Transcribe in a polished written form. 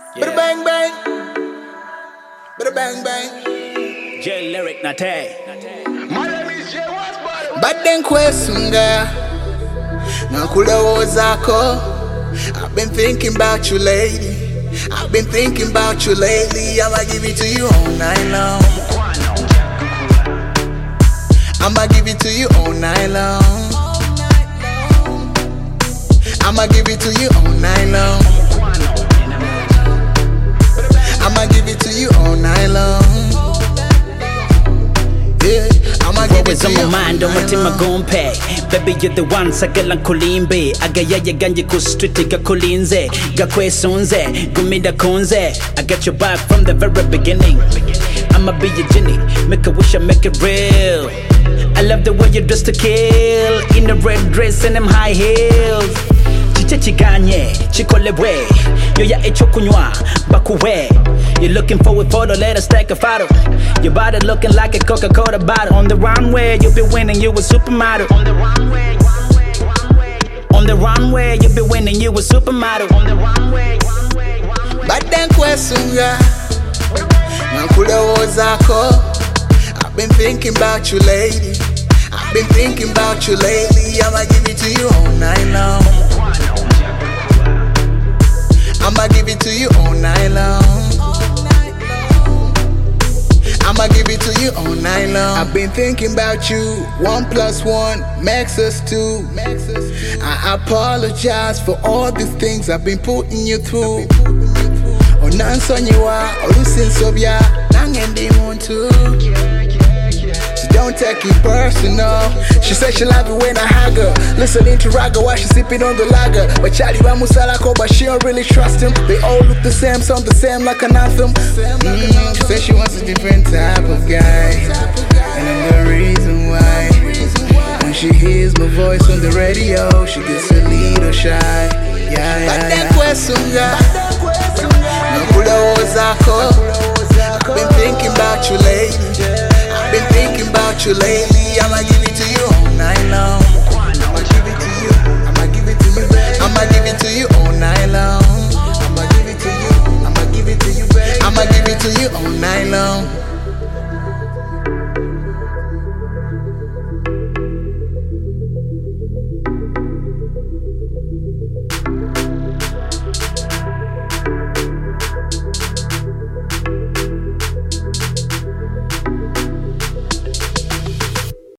Bada bang bang, bada bang bang. J Lyric Nate. My name is J Wasbado. Badden kwesunga nakulowozako. I've been thinking about you lately. I've been thinking about you lately. I'ma give it to you all night long. I'ma give it to you all night long. I'ma give it to you all night long. I'ma give it to you all night long. Yeah, I'ma give it Always to on you my all mind, on my night team, I long. gon' pay. Baby, you're the one, sagala kulimbe. Agaya ya ganje ku street, ga kulinze. Ga kwesunze, gumida kunze. I got your back from the very beginning. I'ma be your genie, make a wish, I make it real. I love the way you dress to kill. In a red dress and them high heels. Chiche chiganye, chikolebwe. Yo ya echo kunywa, bakuwe. You're looking for a photo, let us take a photo. Your body looking like a Coca-Cola bottle. On the runway, you'll be winning, you a supermodel. On the runway, on the runway, you'll be winning, you a supermodel. On the runway, Badden kwesunga nakulowozako. I've been thinking about you lately. I've been thinking about you lately. I'ma give it to you all night long. I'ma give it to you all night long. I'ma give it to you all night long. I've been thinking about you. 1 + 1 makes us 2. I apologize for all these things I've been putting you through. Onansonyiwa, olusinsobya, nange ndi muntu. So don't take it personal. She said she love it when I hug her. Listening to Raga while she sipping on the lager. But Charlie Bamusalako, but she don't really trust him. They all look the same, sound the same like an anthem. She said she wants a different type of guy. And I'm the reason why. When she hears my voice on the radio, she gets a little shy. Yeah. I've been thinking about you lately. I've been thinking about you lately. I'ma give it to you all night long.